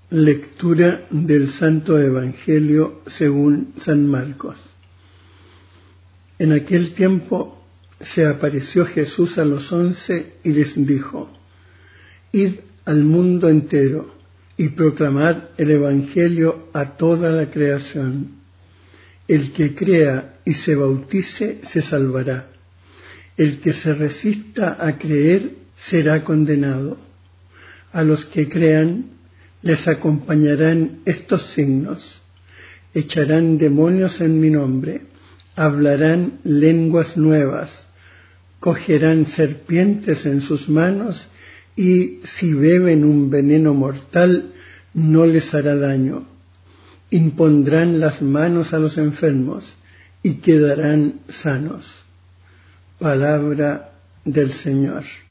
Lectura del Santo Evangelio según San Marcos. En aquel tiempo se apareció Jesús a los 11 y les dijo: Id al mundo entero y proclamad el Evangelio a toda la creación. El que crea y se bautice se salvará. El que se resista a creer será condenado. A los que crean les acompañarán estos signos: echarán demonios en mi nombre, hablarán lenguas nuevas, cogerán serpientes en sus manos y si beben un veneno mortal no les hará daño. Impondrán las manos a los enfermos y quedarán sanos. Palabra del Señor.